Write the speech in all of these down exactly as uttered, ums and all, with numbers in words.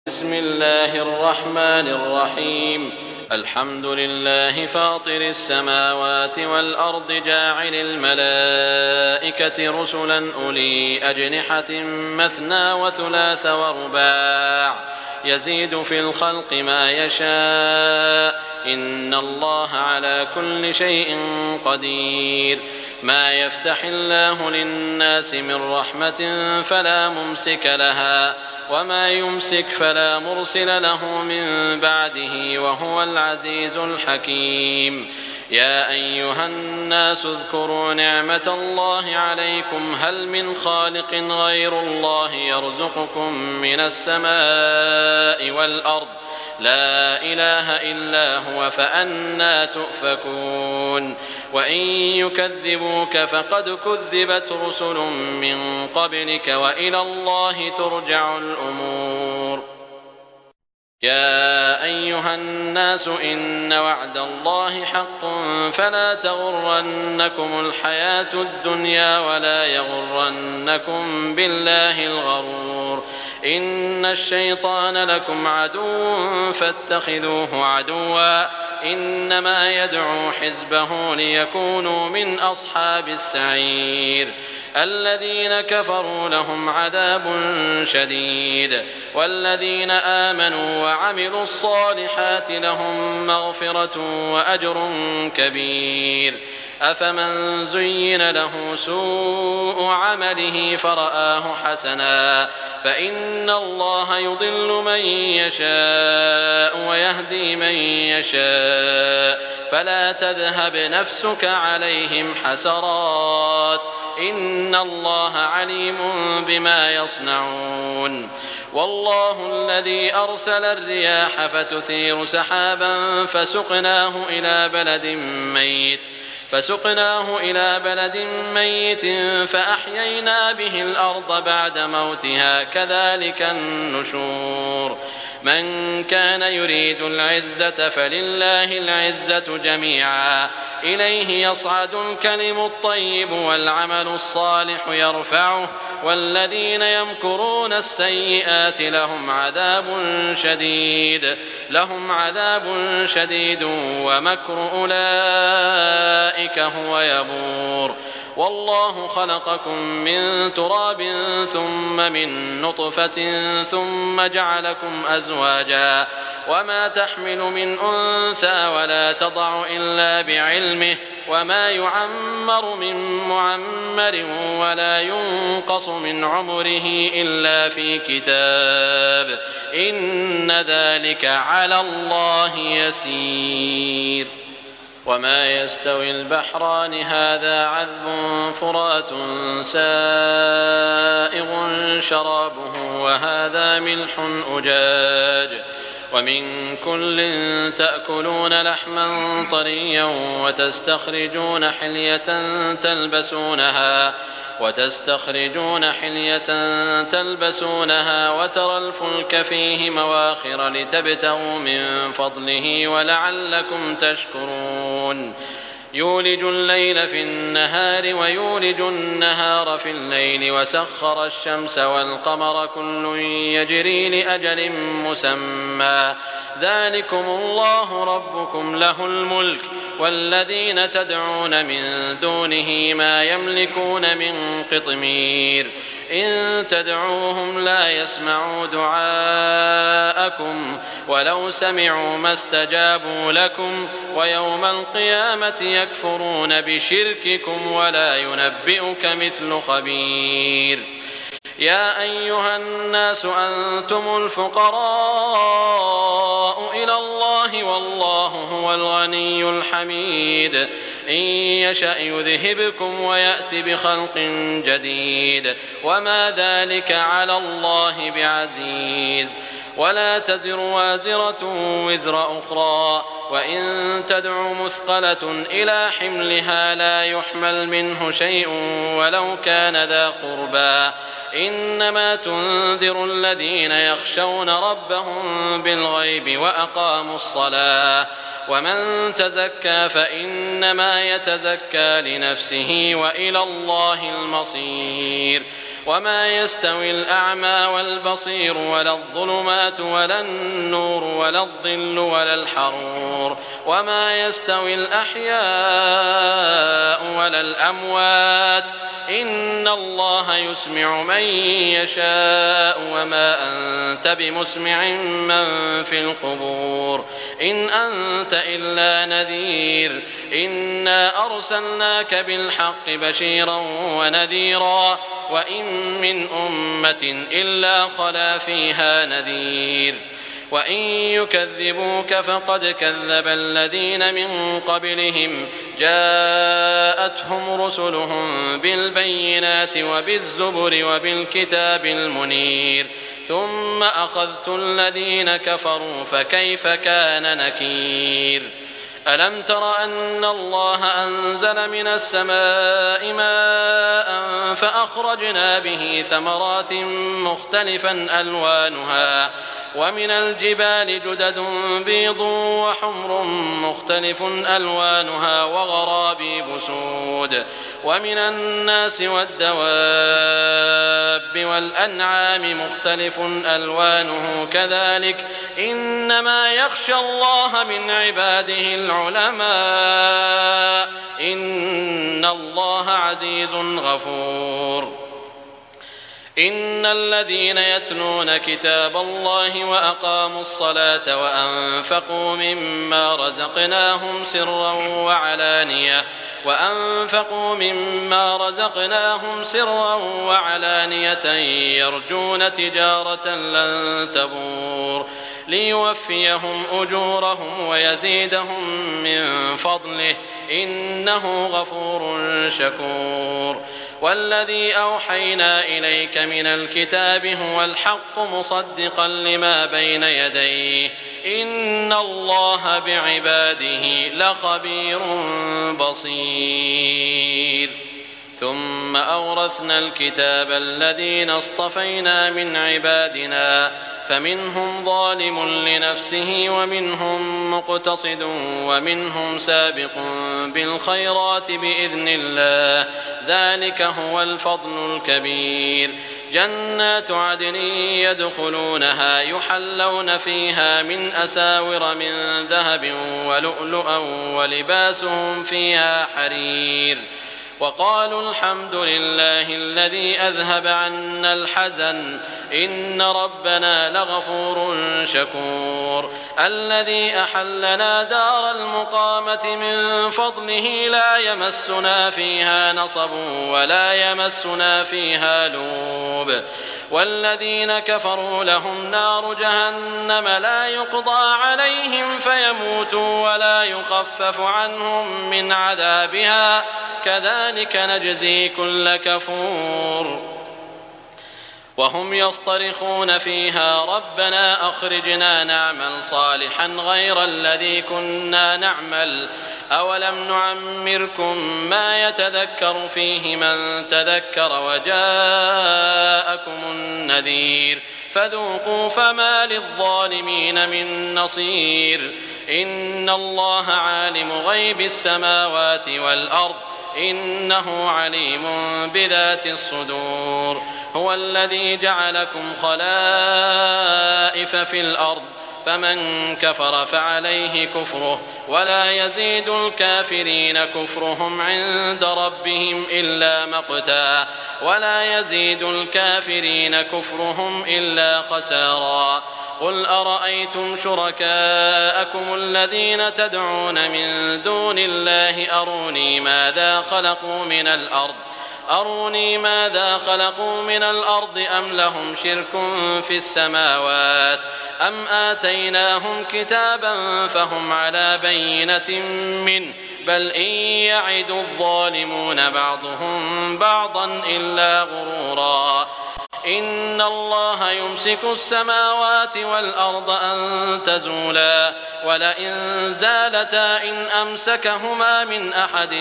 بسم الله الرحمن الرحيم. الحمد لله فاطر السماوات والأرض جاعل الملائكة رسلا أولي أجنحة مثنى وثلاث ورباع يزيد في الخلق ما يشاء إن الله على كل شيء قدير. ما يفتح الله للناس من رحمة فلا ممسك لها وما يمسك فلا مرسل له من بعده وهو العزيز الحكيم. يا أيها الناس اذكروا نعمة الله عليكم هل من خالق غير الله يرزقكم من السماء والأرض لا إله إلا هو فأنى تؤفكون. وإن يكذبوك فقد كذبت رسل من قبلك وإلى الله ترجع الأمور. يا أيها الناس إن وعد الله حق فلا تغرنكم الحياة الدنيا ولا يغرنكم بالله الغرور. إن الشيطان لكم عدو فاتخذوه عدوا إنما يدعو حزبه ليكونوا من أصحاب السعير. الذين كفروا لهم عذاب شديد والذين آمنوا وعملوا الصالحات لهم مغفرة وأجر كبير. أفمن زين له سوء عمله فرآه حسنا فإن الله يضل من يشاء ويهدي من يشاء فلا تذهب نفسك عليهم حسرات إن الله عليم بما يصنعون. والله الذي أرسل الرياح فتثير سحابا فسقناه إلى بلد ميت فسقناه إلى بلد ميت فأحيينا به الأرض بعد موتها كذلك النشور. من كان يريد العزة فلله العزة جميعا إليه يصعد الكلم الطيب والعمل الصالح يرفعه والذين يمكرون السيئات لهم عذاب شديد لهم عذاب شديد ومكر أولئك هو يبور. والله خلقكم من تراب ثم من نطفة ثم جعلكم أزواجا وما تحمل من أنثى ولا تضع إلا بعلمه وما يعمر من معمر ولا ينقص من عمره إلا في كتاب إن ذلك على الله يسير. وما يستوي البحران هذا عذب فرات سائغ شرابه وهذا ملح أجاج ومن كل تأكلون لحما طريا وتستخرجون حلية تلبسونها وتستخرجون حلية تلبسونها وترى الفلك فيه مواخر لتبتغوا من فضله ولعلكم تشكرون. يولج الليل في النهار ويولج النهار في الليل وسخر الشمس والقمر كل يجري لأجل مسمى ذلكم الله ربكم له الملك والذين تدعون من دونه ما يملكون من قطمير. إن تدعوهم لا يسمعوا دعاءكم ولو سمعوا ما استجابوا لكم ويوم القيامة يكفرون بشرككم ولا ينبئك مثل خبير. يا أيها الناس أنتم الفقراء إلى الله والله هو الغني الحميد. إن يشأ يذهبكم ويأت بخلق جديد وما ذلك على الله بعزيز. ولا تزر وازرة وزر أخرى وإن تدع مثقلة إلى حملها لا يحمل منه شيء ولو كان ذا قربى إنما تنذر الذين يخشون ربهم بالغيب وأقاموا الصلاة ومن تزكى فإنما يتزكى لنفسه وإلى الله المصير. وما يستوي الأعمى والبصير ولا الظلمات ولا النور ولا الظل ولا الحرور وما يستوي الأحياء ولا الأموات إن الله يسمع من يشاء وما أنت بمسمع من في القبور إن أنت إلا نذير إنا أرسلناك بالحق بشيرا ونذيرا وإن من أمة إلا خلا فيها نذير وإن يكذبوك فقد كذب الذين من قبلهم جاءتهم رسلهم بالبينات وبالزبر وبالكتاب المنير ثم أخذت الذين كفروا فكيف كان نكير ألم تر أن الله أنزل من السماء ماء فأخرجنا به ثمرات مختلفا ألوانها ومن الجبال جدد بيض وحمر مختلف ألوانها وغرابيب سود ومن الناس والدواب والأنعام مختلف ألوانه كذلك إنما يخشى الله من عباده العلماء إن الله عزيز غفور إن الذين يتلون كتاب الله وأقاموا الصلاة وأنفقوا مما رزقناهم سرا وعلانية وأنفقوا مما رزقناهم سرا وعلانية يرجون تجارة لن تبور ليوفيهم أجورهم ويزيدهم من فضله إنه غفور شكور والذي أوحينا إليك من الكتاب هو الحق مصدقا لما بين يديه إن الله بعباده لخبير بصير ثم أورثنا الكتاب الذين اصطفينا من عبادنا فمنهم ظالم لنفسه ومنهم مقتصد ومنهم سابق بالخيرات بإذن الله ذلك هو الفضل الكبير جنات عدن يدخلونها يحلون فيها من أساور من ذهب ولؤلؤا ولباسهم فيها حرير وقالوا الحمد لله الذي أذهب عنا الحزن إن ربنا لغفور شكور الذي أحلنا دار المقامة من فضله لا يمسنا فيها نصب ولا يمسنا فيها لوب والذين كفروا لهم نار جهنم لا يقضى عليهم فيموتوا ولا يخفف عنهم من عذابها كذلك نجزي كل كفور وهم يصطرخون فيها ربنا أخرجنا نعمل صالحا غير الذي كنا نعمل أولم نعمركم ما يتذكر فيه من تذكر وجاءكم النذير فذوقوا فما للظالمين من نصير إن الله عالم غيب السماوات والأرض إنه عليم بذات الصدور هو الذي جعلكم خلائف في الأرض فمن كفر فعليه كفره ولا يزيد الكافرين كفرهم عند ربهم إلا مقتا ولا يزيد الكافرين كفرهم إلا خسارا قل أرأيتم شركاءكم الذين تدعون من دون الله أروني ماذا خلقوا من الأرض أروني ماذا خلقوا من الأرض أم لهم شرك في السماوات أم آتيناهم كتابا فهم على بينة منه بل إن يعد الظالمون بعضهم بعضا إلا غرورا إن الله يمسك السماوات والأرض أن تزولا ولئن زالتا إن أمسكهما من أحد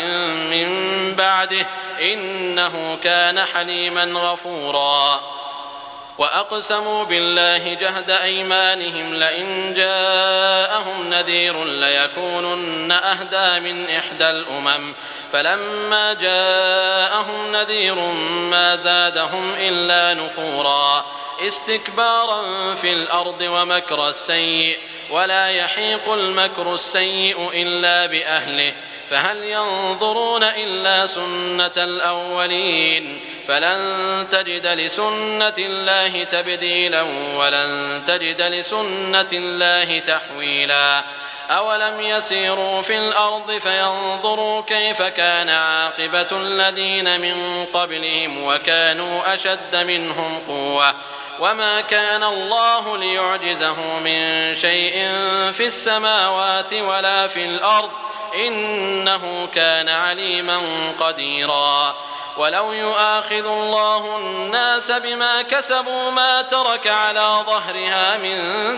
من بعده إنه كان حليما غفورا وأقسموا بالله جهد أيمانهم لئن جاءهم نذير ليكونن أهدى من إحدى الأمم فلما جاءهم نذير ما زادهم إلا نفورا استكبارا في الأرض ومكر السيء ولا يحيق المكر السيء إلا بأهله فهل ينظرون إلا سنة الأولين فلن تجد لسنة الله تبديلا ولن تجد لسنة الله تحويلا أولم يسيروا في الأرض فينظروا كيف كان عاقبة الذين من قبلهم وكانوا أشد منهم قوة وما كان الله ليعجزه من شيء في السماوات ولا في الأرض إنه كان عليما قديرا ولو يؤاخذ الله الناس بما كسبوا ما ترك على ظهرها من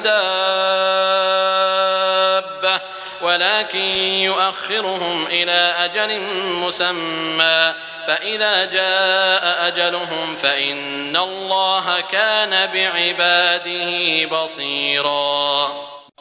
دابة ولكن يؤخرهم إلى أجل مسمى فإذا جاء أجلهم فإن الله كان بعباده بصيرا.